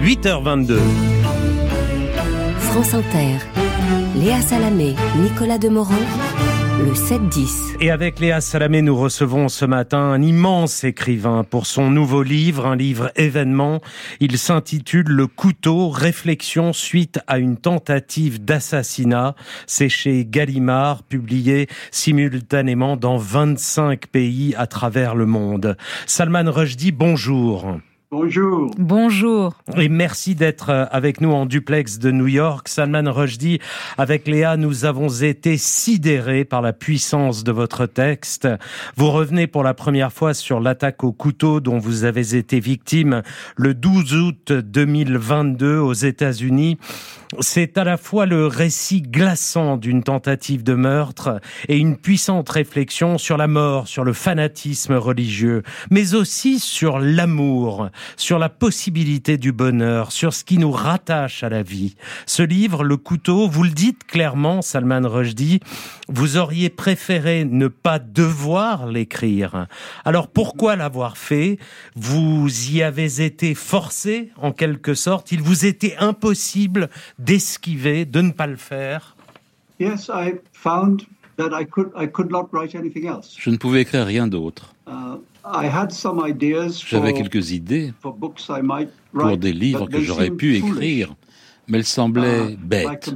8h22. France Inter, Léa Salamé, Nicolas Demorand, le 7-10. Et avec Léa Salamé, nous recevons ce matin un immense écrivain pour son nouveau livre, un livre événement. Il s'intitule Le couteau, réflexion suite à une tentative d'assassinat. C'est chez Gallimard, publié simultanément dans 25 pays à travers le monde. Salman Rushdie, bonjour. Bonjour. Bonjour. Et merci d'être avec nous en duplex de New York. Salman Rushdie, avec Léa, nous avons été sidérés par la puissance de votre texte. Vous revenez pour la première fois sur l'attaque au couteau dont vous avez été victime le 12 août 2022 aux États-Unis. C'est à la fois le récit glaçant d'une tentative de meurtre et une puissante réflexion sur la mort, sur le fanatisme religieux, mais aussi sur l'amour, sur la possibilité du bonheur, sur ce qui nous rattache à la vie. Ce livre, Le couteau, vous le dites clairement, Salman Rushdie, vous auriez préféré ne pas devoir l'écrire. Alors pourquoi l'avoir fait ? Vous y avez été forcé, en quelque sorte. Il vous était impossible d'esquiver, de ne pas le faire. Yes, I found that I could not write anything else. Je ne pouvais écrire rien d'autre. J'avais quelques idées pour des livres que j'aurais pu écrire, mais elles semblaient bêtes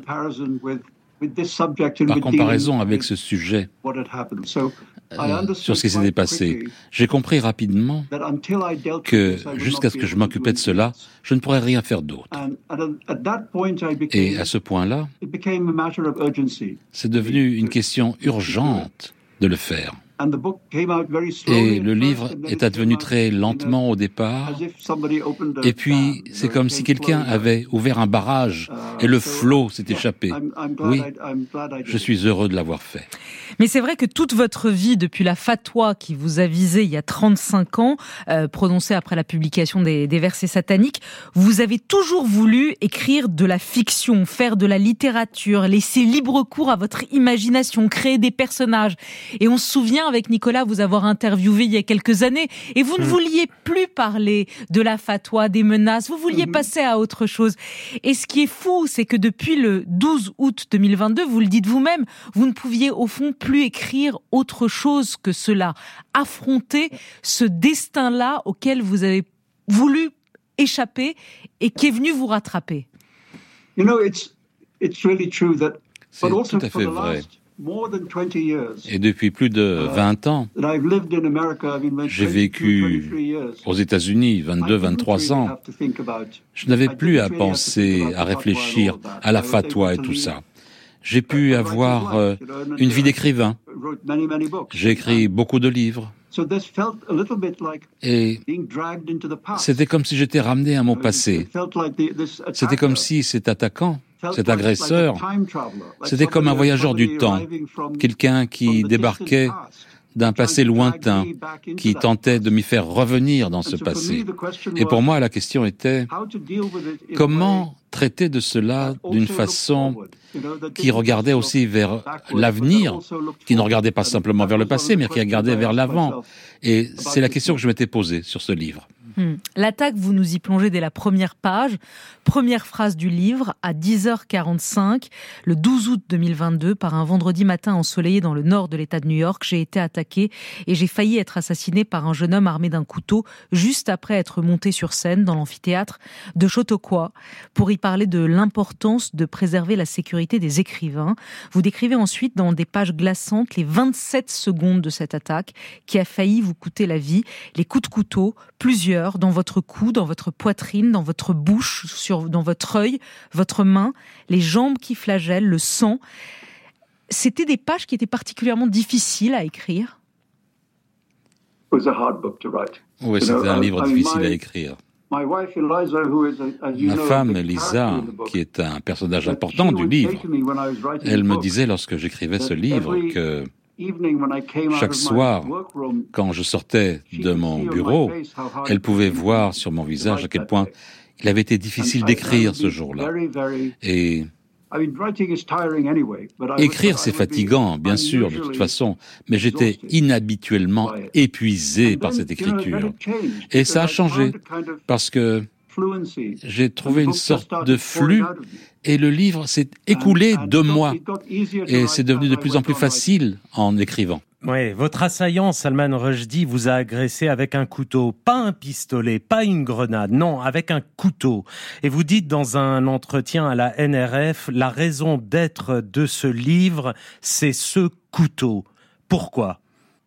par comparaison avec ce sujet, sur ce qui s'était passé. J'ai compris rapidement que jusqu'à ce que je m'occupais de cela, je ne pourrais rien faire d'autre. Et à ce point-là, c'est devenu une question urgente de le faire. Et le livre est advenu très lentement au départ, et puis c'est comme si quelqu'un avait ouvert un barrage et le flot s'est échappé. Oui, je suis heureux de l'avoir fait. Mais c'est vrai que toute votre vie, depuis la fatwa qui vous a visé il y a 35 ans, prononcée après la publication des versets sataniques, vous avez toujours voulu écrire de la fiction, faire de la littérature, laisser libre cours à votre imagination, créer des personnages. Et on se souvient avec Nicolas vous avoir interviewé il y a quelques années, et vous ne vouliez plus parler de la fatwa, des menaces, vous vouliez passer à autre chose. Et ce qui est fou, c'est que depuis le 12 août 2022, vous le dites vous-même, vous ne pouviez au fond plus écrire autre chose que cela, affronter ce destin-là auquel vous avez voulu échapper et qui est venu vous rattraper. C'est tout à fait vrai. Et depuis plus de 20 ans, j'ai vécu aux États-Unis, 23 ans. Je n'avais plus à penser, à réfléchir à la fatwa et tout ça. J'ai pu avoir une vie d'écrivain. J'ai écrit beaucoup de livres. Et c'était comme si j'étais ramené à mon passé. C'était comme si cet attaquant, cet agresseur, c'était comme un voyageur du temps, quelqu'un qui débarquait d'un passé lointain, qui tentait de m'y faire revenir dans ce passé. Et pour moi, la question était, comment traiter de cela d'une façon qui regardait aussi vers l'avenir, qui ne regardait pas simplement vers le passé, mais qui regardait vers l'avant. Et c'est la question que je m'étais posée sur ce livre. L'attaque, vous nous y plongez dès la première page. Première phrase du livre, à 10h45, le 12 août 2022, par un vendredi matin ensoleillé dans le nord de l'État de New York, j'ai été attaqué et j'ai failli être assassiné par un jeune homme armé d'un couteau juste après être monté sur scène dans l'amphithéâtre de Chautauqua pour y parler de l'importance de préserver la sécurité des écrivains. Vous décrivez ensuite dans des pages glaçantes les 27 secondes de cette attaque qui a failli vous coûter la vie, les coups de couteau, plusieurs, dans votre cou, dans votre poitrine, dans votre bouche, dans votre œil, votre main, les jambes qui flagellent, le sang. C'était des pages qui étaient particulièrement difficiles à écrire. Oui, c'était un livre difficile à écrire. Ma femme, Elisa, qui est un personnage important du livre, elle me disait lorsque j'écrivais ce livre que chaque soir, quand je sortais de mon bureau, elle pouvait voir sur mon visage à quel point il avait été difficile d'écrire ce jour-là. Et écrire, c'est fatigant, bien sûr, de toute façon, mais j'étais inhabituellement épuisé par cette écriture. Et ça a changé, parce que j'ai trouvé une sorte de flux et le livre s'est écoulé de moi. Et c'est devenu de plus en plus facile en écrivant. Oui, votre assaillant, Salman Rushdie, vous a agressé avec un couteau, pas un pistolet, pas une grenade, non, avec un couteau. Et vous dites dans un entretien à la NRF, la raison d'être de ce livre, c'est ce couteau. Pourquoi ?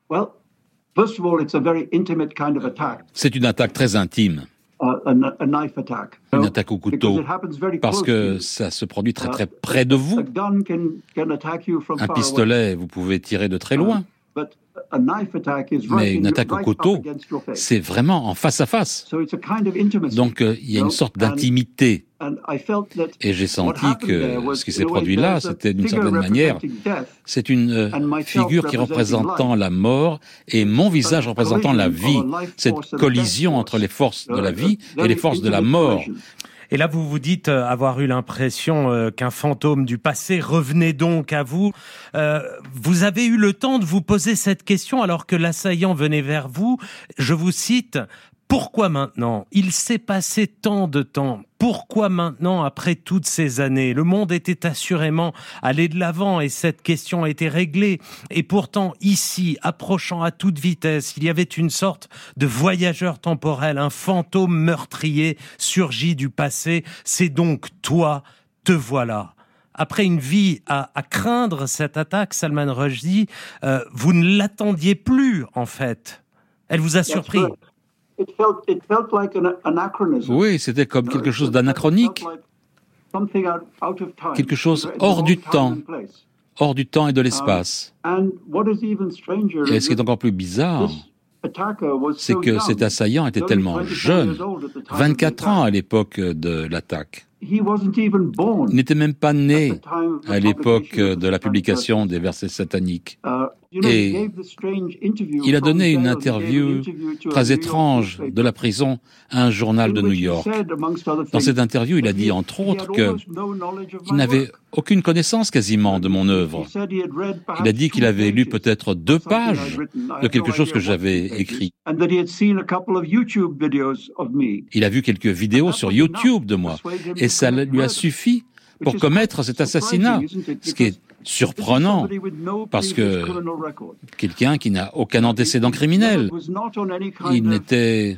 C'est une attaque très intime. Une attaque au couteau, parce que ça se produit très très près de vous. Un pistolet, vous pouvez tirer de très loin. Mais une attaque au couteau, c'est vraiment en face à face. Donc il y a une sorte d'intimité. Et j'ai senti que ce qui s'est produit là, c'était d'une certaine manière, c'est une figure qui représentant la mort et mon visage représentant la vie. Cette collision entre les forces de la vie et les forces de la mort. Et là, vous vous dites avoir eu l'impression qu'un fantôme du passé revenait donc à vous. Vous avez eu le temps de vous poser cette question alors que l'assaillant venait vers vous. Je vous cite, « Pourquoi maintenant ? Il s'est passé tant de temps. Pourquoi maintenant, après toutes ces années ? Le monde était assurément allé de l'avant et cette question a été réglée. Et pourtant, ici, approchant à toute vitesse, il y avait une sorte de voyageur temporel, un fantôme meurtrier surgi du passé. C'est donc toi, te voilà. » Après une vie à craindre cette attaque, Salman Rushdie, vous ne l'attendiez plus, en fait. Elle vous a surpris. Oui, c'était comme quelque chose d'anachronique, quelque chose hors du temps et de l'espace. Et ce qui est encore plus bizarre, c'est que cet assaillant était tellement jeune, 24 ans à l'époque de l'attaque. Il n'était même pas né à l'époque de la publication des versets sataniques. Et il a donné une interview très étrange de la prison à un journal de New York. Dans cette interview, il a dit entre autres qu'il n'avait aucune connaissance quasiment de mon œuvre. Il a dit qu'il avait lu peut-être 2 pages de quelque chose que j'avais écrit. Il a vu quelques vidéos sur YouTube de moi et ça lui a suffi pour commettre cet assassinat, ce qui est surprenant, parce que quelqu'un qui n'a aucun antécédent criminel, il n'était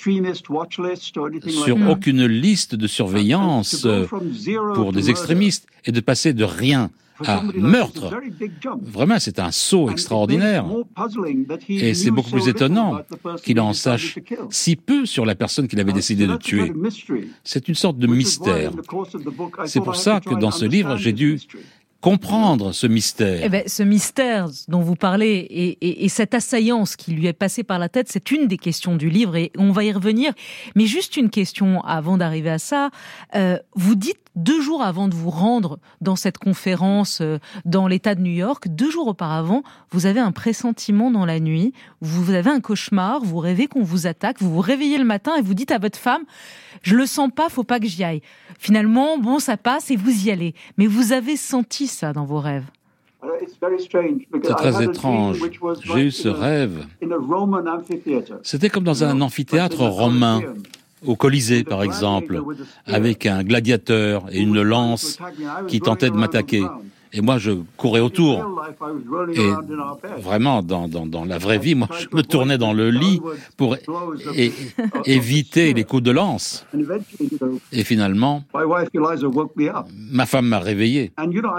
sur aucune liste de surveillance pour des extrémistes, et de passer de rien à meurtre, vraiment c'est un saut extraordinaire. Et c'est beaucoup plus étonnant qu'il en sache si peu sur la personne qu'il avait décidé de tuer. C'est une sorte de mystère. C'est pour ça que dans ce livre, j'ai dû comprendre ce mystère. Eh ben, ce mystère dont vous parlez et cette assaillance qui lui est passée par la tête, c'est une des questions du livre et on va y revenir. Mais juste une question avant d'arriver à ça. Vous dites 2 jours avant de vous rendre dans cette conférence dans l'État de New York, 2 jours auparavant, vous avez un pressentiment dans la nuit, vous avez un cauchemar, vous rêvez qu'on vous attaque, vous vous réveillez le matin et vous dites à votre femme « je le sens pas, faut pas que j'y aille ». Finalement, bon, ça passe et vous y allez. Mais vous avez senti ça dans vos rêves. C'est très étrange. J'ai eu ce rêve. C'était comme dans un amphithéâtre romain. Au Colisée, par exemple, avec un gladiateur et une lance qui tentaient de m'attaquer. Et moi, je courais autour. Et vraiment, dans la vraie vie, moi, je me tournais dans le lit pour éviter les coups de lance. Et finalement, ma femme m'a réveillé.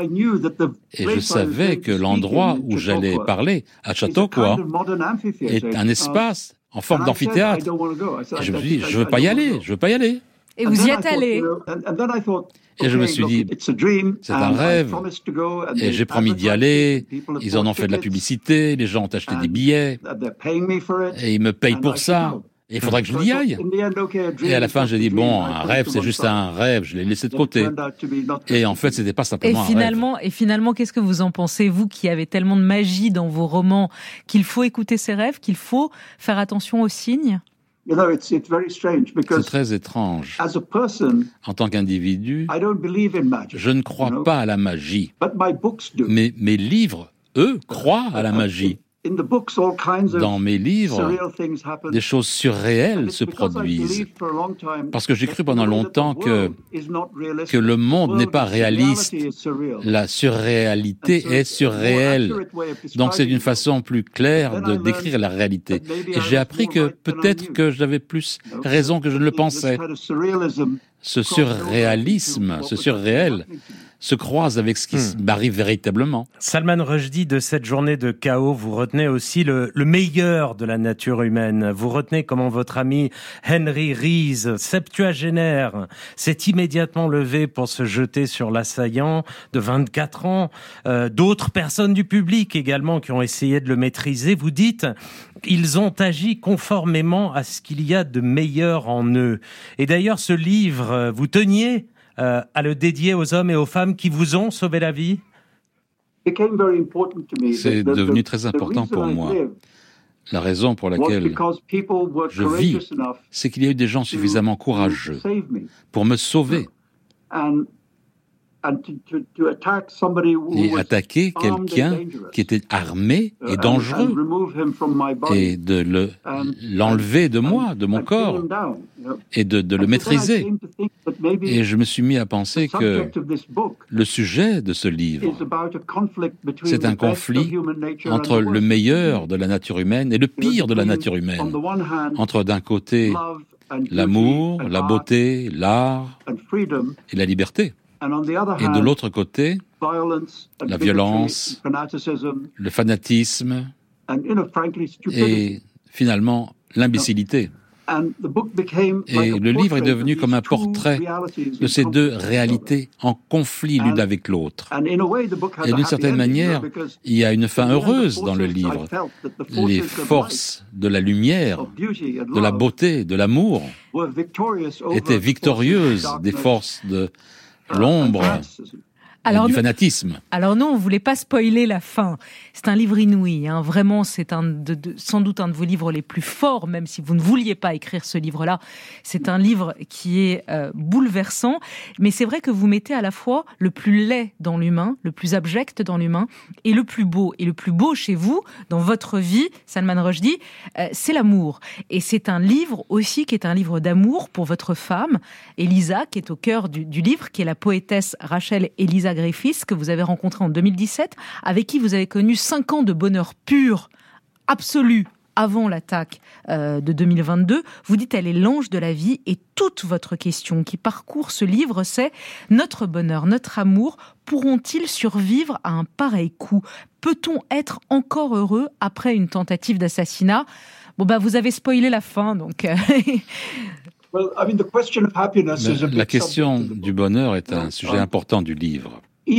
Et je savais que l'endroit où j'allais parler, à Chautauqua, est un espace en forme d'amphithéâtre. Et je me suis dit, je veux pas y aller. Et vous y êtes allé. Et je me suis dit, c'est un rêve. Et j'ai promis d'y aller. Ils en ont fait de la publicité. Les gens ont acheté des billets. Et ils me payent pour ça. Et il faudrait que je y aille. Et à la fin, j'ai dit, bon, un rêve, c'est juste un rêve. Je l'ai laissé de côté. Et en fait, c'était pas simplement un rêve. Et finalement, qu'est-ce que vous en pensez, vous qui avez tellement de magie dans vos romans, qu'il faut écouter ces rêves, qu'il faut faire attention aux signes? C'est très étrange. En tant qu'individu, je ne crois pas à la magie. Mais mes livres, eux, croient à la magie. Dans mes livres, des choses surréelles se produisent. Parce que j'ai cru pendant longtemps que le monde n'est pas réaliste. La surréalité est surréelle. Donc c'est une façon plus claire de décrire la réalité. Et j'ai appris que peut-être que j'avais plus raison que je ne le pensais. Ce surréalisme, ce surréel, se croise avec ce qui m'arrive véritablement. Salman Rushdie, de cette journée de chaos, vous retenez aussi le meilleur de la nature humaine. Vous retenez comment votre ami Henry Rees, septuagénaire, s'est immédiatement levé pour se jeter sur l'assaillant de 24 ans. D'autres personnes du public également qui ont essayé de le maîtriser. Vous dites, ils ont agi conformément à ce qu'il y a de meilleur en eux. Et d'ailleurs, ce livre, vous teniez à le dédier aux hommes et aux femmes qui vous ont sauvé la vie? C'est devenu très important pour moi. La raison pour laquelle je vis, c'est qu'il y a eu des gens suffisamment courageux pour me sauver. Et attaquer quelqu'un qui était armé et dangereux et de l'enlever de moi, de mon corps, et de le maîtriser. Et je me suis mis à penser que le sujet de ce livre, c'est un conflit entre le meilleur de la nature humaine et le pire de la nature humaine. Entre d'un côté l'amour, la beauté, l'art et la liberté. Et de l'autre côté, la violence, le fanatisme et finalement l'imbécilité. Et le livre est devenu comme un portrait de ces deux réalités en conflit l'une avec l'autre. Et d'une certaine manière, il y a une fin heureuse dans le livre. Les forces de la lumière, de la beauté, de l'amour étaient victorieuses des forces de l'ombre, du fanatisme. Alors non, on ne voulait pas spoiler la fin. C'est un livre inouï, hein. Vraiment, c'est sans doute un de vos livres les plus forts, même si vous ne vouliez pas écrire ce livre-là. C'est un livre qui est bouleversant, mais c'est vrai que vous mettez à la fois le plus laid dans l'humain, le plus abject dans l'humain, et le plus beau. Et le plus beau chez vous, dans votre vie, Salman Rushdie, c'est l'amour. Et c'est un livre aussi qui est un livre d'amour pour votre femme, Elisa, qui est au cœur du livre, qui est la poétesse Rachel Elisa Griffiths, que vous avez rencontrée en 2017, avec qui vous avez connu 5 ans de bonheur pur, absolu, avant l'attaque de 2022. Vous dites, elle est l'ange de la vie, et toute votre question qui parcourt ce livre, c'est notre bonheur, notre amour, pourront-ils survivre à un pareil coup? Peut-on être encore heureux après une tentative d'assassinat? Vous avez spoilé la fin, donc... La question du bonheur est un sujet important du livre.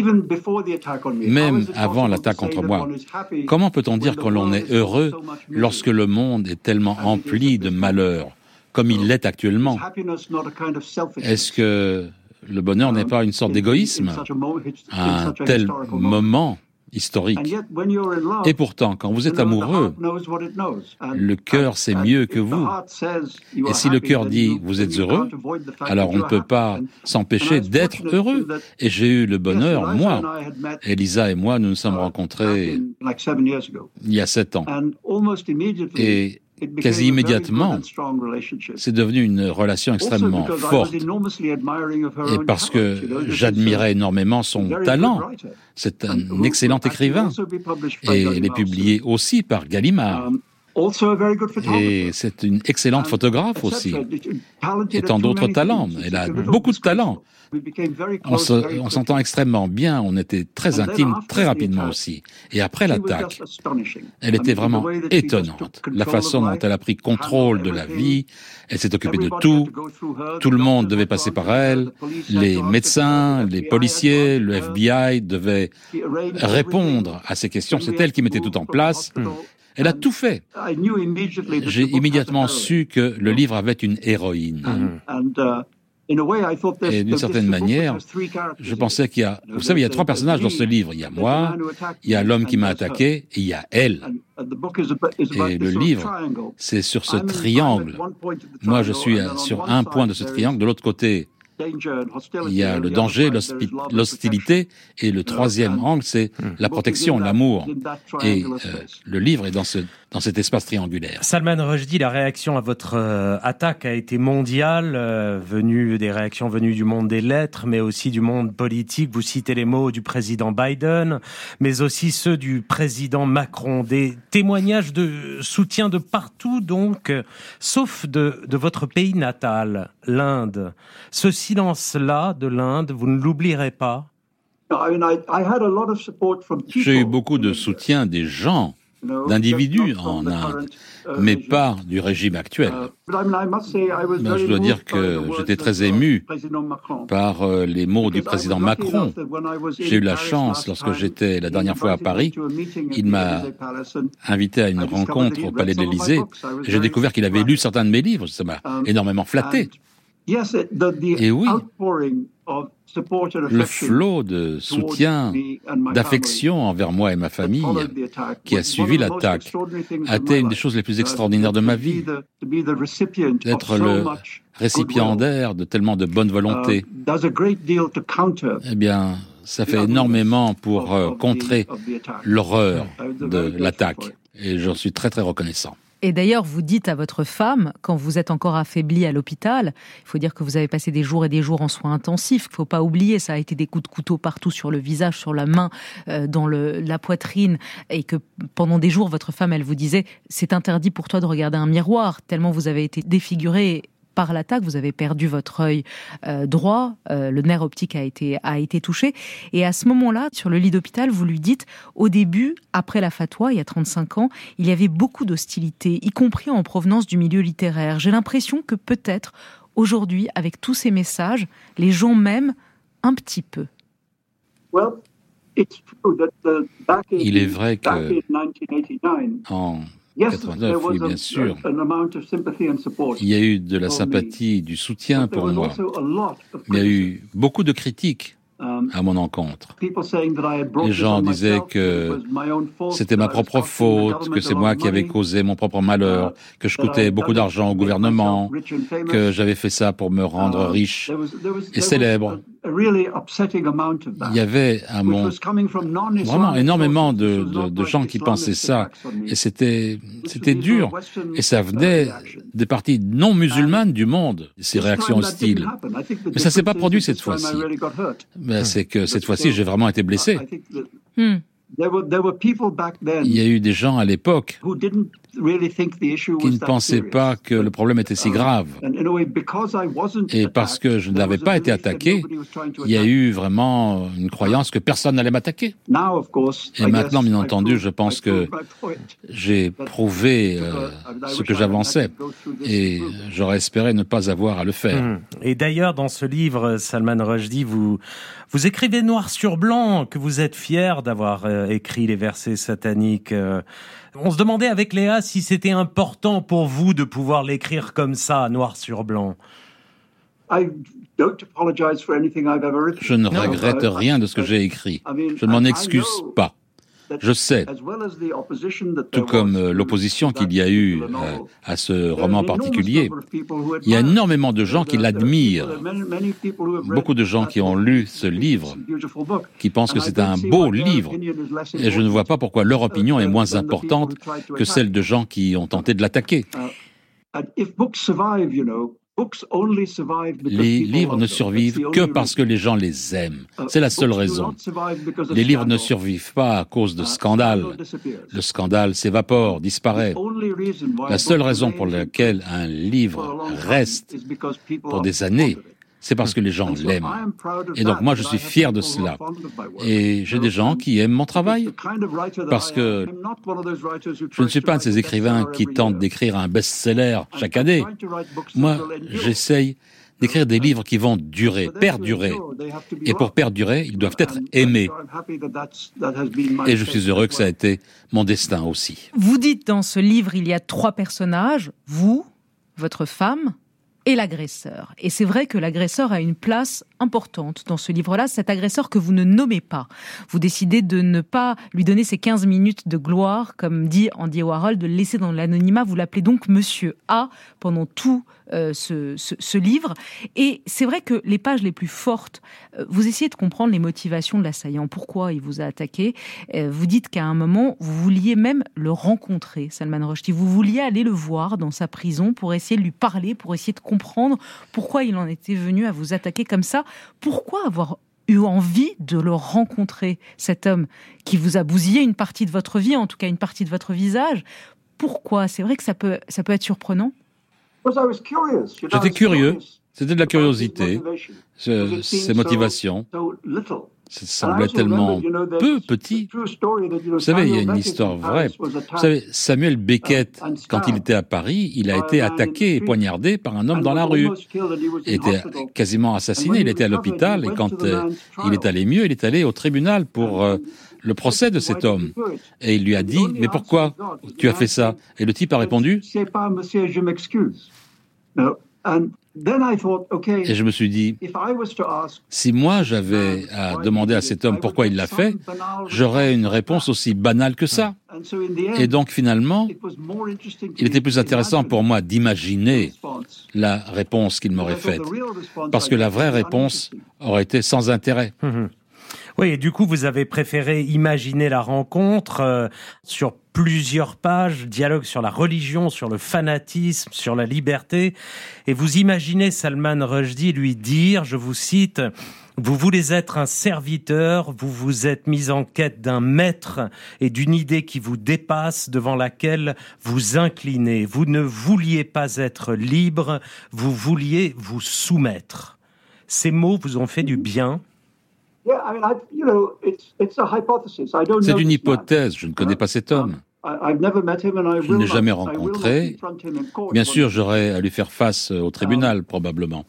Même avant l'attaque contre moi, comment peut-on dire que l'on est heureux lorsque le monde est tellement empli de malheur, comme il l'est actuellement? Est-ce que le bonheur n'est pas une sorte d'égoïsme à un tel moment historique? Et pourtant, quand vous êtes amoureux, le cœur sait mieux que vous. Et si le cœur dit « vous êtes heureux », alors on ne peut pas s'empêcher d'être heureux. Et j'ai eu le bonheur, moi. Elisa et moi, nous nous sommes rencontrés il y a 7 ans. Et quasi immédiatement, c'est devenu une relation extrêmement forte. Et parce que j'admirais énormément son talent. C'est un excellent écrivain. Et elle est publiée aussi par Gallimard. Et c'est une excellente photographe aussi. Et tant d'autres talents. Elle a beaucoup de talent. On s'entend extrêmement bien, on était très intimes très rapidement aussi. Et après l'attaque, elle était vraiment étonnante. La façon dont elle a pris contrôle de la vie, elle s'est occupée de tout. Tout le monde devait passer par elle. Les médecins, les policiers, le FBI devaient répondre à ces questions. C'est elle qui mettait tout en place. Elle a tout fait. J'ai immédiatement su que le livre avait une héroïne. Et d'une certaine manière, je pensais qu'il y a... Vous savez, il y a 3 personnages dans ce livre. Il y a moi, il y a l'homme qui m'a attaqué, et il y a elle. Et le livre, c'est sur ce triangle. Moi, je suis sur un point de ce triangle. De l'autre côté, Il y a le danger, l'hostilité, et le troisième angle, c'est la protection, l'amour. Et le livre est dans cet espace triangulaire. Salman Rushdie, la réaction à votre attaque a été mondiale, des réactions venues du monde des lettres, mais aussi du monde politique. Vous citez les mots du président Biden, mais aussi ceux du président Macron. Des témoignages de soutien de partout, donc, sauf de votre pays natal, l'Inde. Ce silence-là de l'Inde, vous ne l'oublierez pas? J'ai eu beaucoup de soutien des gens, d'individus en Inde, mais pas du régime actuel. Je dois dire que j'étais très ému par les mots du président Macron. J'ai eu la chance, lorsque j'étais la dernière fois à Paris, il m'a invité à une rencontre au Palais de l'Élysée. J'ai découvert qu'il avait lu certains de mes livres, ça m'a énormément flatté. Et oui, le flot de soutien, d'affection envers moi et ma famille qui a suivi l'attaque a été une des choses les plus extraordinaires de ma vie. D'être le récipiendaire de tellement de bonne volonté, eh bien, ça fait énormément pour contrer l'horreur de l'attaque. Et j'en suis très, très reconnaissant. Et d'ailleurs, vous dites à votre femme, quand vous êtes encore affaibli à l'hôpital, il faut dire que vous avez passé des jours et des jours en soins intensifs, il ne faut pas oublier, ça a été des coups de couteau partout sur le visage, sur la main, dans la poitrine, et que pendant des jours, votre femme, elle vous disait, c'est interdit pour toi de regarder un miroir, tellement vous avez été défiguré par l'attaque, vous avez perdu votre œil droit, le nerf optique a été touché. Et à ce moment-là, sur le lit d'hôpital, vous lui dites, au début, après la fatwa, il y a 35 ans, il y avait beaucoup d'hostilité, y compris en provenance du milieu littéraire. J'ai l'impression que peut-être, aujourd'hui, avec tous ces messages, les gens m'aiment un petit peu. Il est vrai que en 89, oui, bien sûr. Il y a eu de la sympathie, du soutien pour moi. Mais il y a eu beaucoup de critiques à mon encontre. Les gens disaient que c'était ma propre faute, que c'est moi qui avais causé mon propre malheur, que je coûtais beaucoup d'argent au gouvernement, que j'avais fait ça pour me rendre riche et célèbre. Il y avait vraiment énormément de gens qui pensaient ça, et c'était dur, et ça venait des parties non musulmanes du monde, ces réactions hostiles. Mais ça s'est pas produit cette fois-ci. Mais c'est que cette fois-ci, j'ai vraiment été blessé. Il y a eu des gens à l'époque qui ne pensaient pas que le problème était si grave. Et parce que je n'avais pas été attaqué, il y a eu vraiment une croyance que personne n'allait m'attaquer. Et maintenant, bien entendu, je pense que j'ai prouvé ce que j'avançais. Et j'aurais espéré ne pas avoir à le faire. Et d'ailleurs, dans ce livre, Salman Rushdie, vous écrivez noir sur blanc que vous êtes fier d'avoir écrit les versets sataniques. On se demandait avec Léa si c'était important pour vous de pouvoir l'écrire comme ça, noir sur blanc. Je ne regrette rien de ce que j'ai écrit. Je ne m'en excuse pas. Je sais, tout comme l'opposition qu'il y a eu à ce roman particulier, il y a énormément de gens qui l'admirent. Beaucoup de gens qui ont lu ce livre, qui pensent que c'est un beau livre. Et je ne vois pas pourquoi leur opinion est moins importante que celle de gens qui ont tenté de l'attaquer. Les livres ne survivent que parce que les gens les aiment. C'est la seule raison. Les livres ne survivent pas à cause de scandales. Le scandale s'évapore, disparaît. La seule raison pour laquelle un livre reste pour des années, c'est parce que les gens l'aiment. Et donc moi, je suis fier de cela. Et j'ai des gens qui aiment mon travail, parce que je ne suis pas un de ces écrivains qui tentent d'écrire un best-seller chaque année. Moi, j'essaye d'écrire des livres qui vont durer, perdurer. Et pour perdurer, ils doivent être aimés. Et je suis heureux que ça a été mon destin aussi. Vous dites dans ce livre, il y a 3 personnages, vous, votre femme, et l'agresseur. Et c'est vrai que l'agresseur a une place importante dans ce livre-là, cet agresseur que vous ne nommez pas. Vous décidez de ne pas lui donner ces 15 minutes de gloire, comme dit Andy Warhol, de le laisser dans l'anonymat. Vous l'appelez donc Monsieur A pendant tout ce livre. Et c'est vrai que les pages les plus fortes, vous essayez de comprendre les motivations de l'assaillant, pourquoi il vous a attaqué. Vous dites qu'à un moment, vous vouliez même le rencontrer, Salman Rushdie. Vous vouliez aller le voir dans sa prison pour essayer de lui parler, pour essayer de comprendre pourquoi il en était venu à vous attaquer comme ça. Pourquoi avoir eu envie de le rencontrer, cet homme qui vous a bousillé une partie de votre vie, en tout cas une partie de votre visage? Pourquoi? C'est vrai que ça peut être surprenant. J'étais curieux, c'était de la curiosité, ses motivations. Ça semblait tellement peu petit. Vous savez, il y a une histoire vraie. Vous savez, Samuel Beckett, quand il était à Paris, il a été attaqué et poignardé par un homme dans la rue. Il était quasiment assassiné, il était à l'hôpital, et quand il est allé mieux, il est allé au tribunal pour le procès de cet homme. Et il lui a dit, mais pourquoi tu as fait ça? Et le type a répondu, c'est pas monsieur, je m'excuse. et je me suis dit, si moi j'avais à demander à cet homme pourquoi il l'a fait, j'aurais une réponse aussi banale que ça. Et donc finalement, il était plus intéressant pour moi d'imaginer la réponse qu'il m'aurait faite, parce que la vraie réponse aurait été sans intérêt. Oui, et du coup, vous avez préféré imaginer la rencontre sur plusieurs pages, dialogue sur la religion, sur le fanatisme, sur la liberté, et vous imaginez Salman Rushdie lui dire, je vous cite, « Vous voulez être un serviteur, vous vous êtes mis en quête d'un maître et d'une idée qui vous dépasse, devant laquelle vous inclinez. Vous ne vouliez pas être libre, vous vouliez vous soumettre. » Ces mots vous ont fait du bien? C'est une hypothèse, je ne connais pas cet homme. Je ne l'ai jamais rencontré. Bien sûr, j'aurais à lui faire face au tribunal, probablement.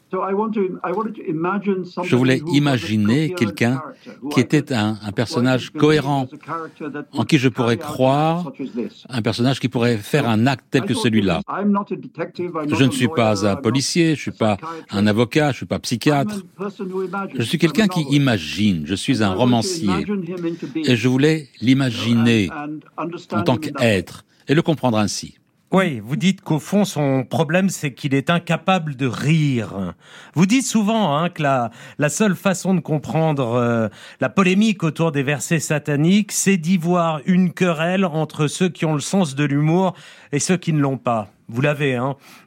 Je voulais imaginer quelqu'un qui était un personnage cohérent, en qui je pourrais croire, un personnage qui pourrait faire un acte tel que celui-là. Je ne suis pas un policier, je ne suis pas un avocat, je ne suis pas psychiatre. Je suis quelqu'un qui imagine, je suis un romancier. Et je voulais l'imaginer en tant qu'être, et le comprendre ainsi. Oui, vous dites qu'au fond, son problème, c'est qu'il est incapable de rire. Vous dites souvent que la seule façon de comprendre la polémique autour des versets sataniques, c'est d'y voir une querelle entre ceux qui ont le sens de l'humour et ceux qui ne l'ont pas. Vous l'avez,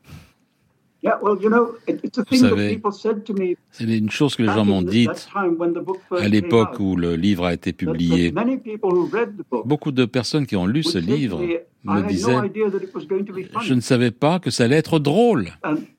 Vous savez, c'est une chose que les gens m'ont dite à l'époque où le livre a été publié. Beaucoup de personnes qui ont lu ce livre me disaient « Je ne savais pas que ça allait être drôle ».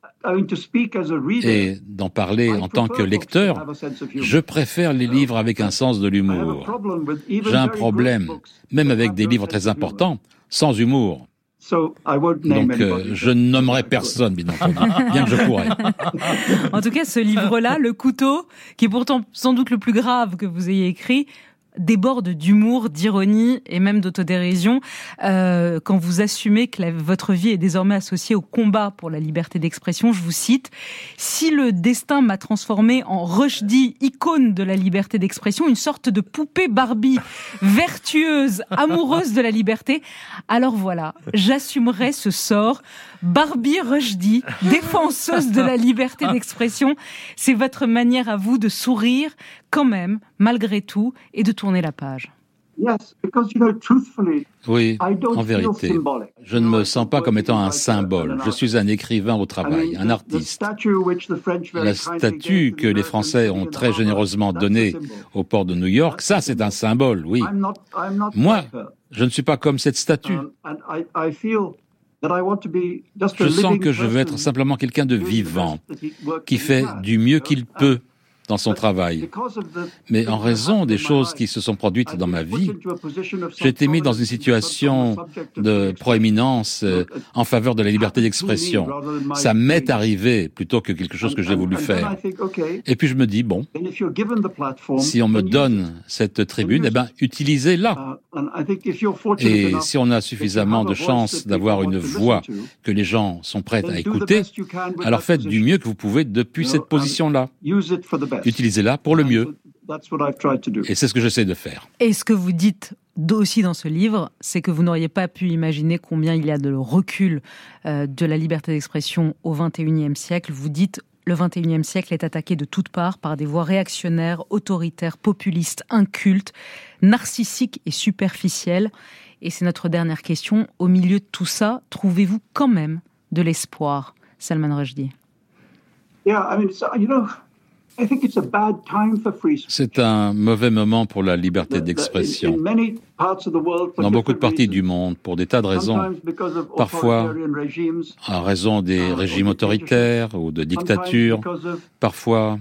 Et d'en parler en tant que lecteur, je préfère les livres avec un sens de l'humour. J'ai un problème, même avec des livres très importants, sans humour. Donc, je ne nommerai personne, bien que je pourrais. En tout cas, ce livre-là, Le Couteau, qui est pourtant sans doute le plus grave que vous ayez écrit, déborde d'humour, d'ironie et même d'autodérision quand vous assumez que votre vie est désormais associée au combat pour la liberté d'expression. Je vous cite, « Si le destin m'a transformé en Rushdie, icône de la liberté d'expression, une sorte de poupée Barbie, vertueuse, amoureuse de la liberté, alors voilà, j'assumerai ce sort. Barbie Rushdie, défenseuse de la liberté d'expression, c'est votre manière à vous de sourire quand même, malgré tout, et de tourner la page. » Oui, en vérité, je ne me sens pas comme étant un symbole. Je suis un écrivain au travail, un artiste. La statue que les Français ont très généreusement donnée au port de New York, ça c'est un symbole, oui. Moi, je ne suis pas comme cette statue. Je sens que je veux être simplement quelqu'un de vivant, qui fait du mieux qu'il peut, dans son travail. Mais en raison des choses qui se sont produites dans ma vie, j'ai été mis dans une situation de proéminence en faveur de la liberté d'expression. Ça m'est arrivé plutôt que quelque chose que j'ai voulu faire. Et puis je me dis, bon, si on me donne cette tribune, eh ben, utilisez-la. Et si on a suffisamment de chance d'avoir une voix que les gens sont prêts à écouter, alors faites du mieux que vous pouvez depuis cette position-là. Utilisez-la pour le mieux. Et c'est ce que j'essaie de faire. Et ce que vous dites aussi dans ce livre, c'est que vous n'auriez pas pu imaginer combien il y a de recul de la liberté d'expression au XXIe siècle. Vous dites le XXIe siècle est attaqué de toutes parts par des voix réactionnaires, autoritaires, populistes, incultes, narcissiques et superficielles. Et c'est notre dernière question. Au milieu de tout ça, trouvez-vous quand même de l'espoir, Salman Rushdie? C'est un mauvais moment pour la liberté d'expression. Dans beaucoup de parties du monde, pour des tas de raisons, parfois en raison des régimes autoritaires ou de dictatures, parfois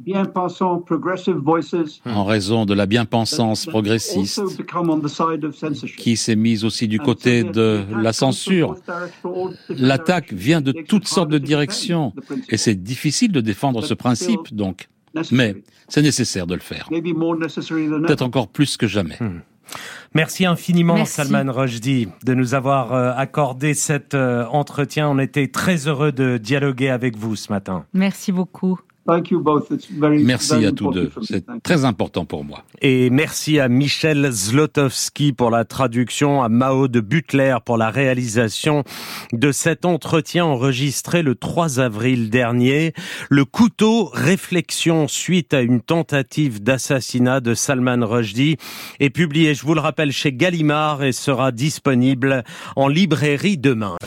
en raison de la bien-pensance progressiste qui s'est mise aussi du côté de la censure. L'attaque vient de toutes sortes de directions et c'est difficile de défendre ce principe, donc. Mais c'est nécessaire de le faire. Peut-être encore plus que jamais. Merci infiniment, Salman Rushdie, de nous avoir accordé cet entretien. On était très heureux de dialoguer avec vous ce matin. Merci beaucoup. Merci à tous deux, c'est très important pour moi. Et merci à Michel Zlotowski pour la traduction, à Mao de Butler pour la réalisation de cet entretien enregistré le 3 avril dernier. Le couteau, réflexion suite à une tentative d'assassinat de Salman Rushdie est publié, je vous le rappelle, chez Gallimard et sera disponible en librairie demain.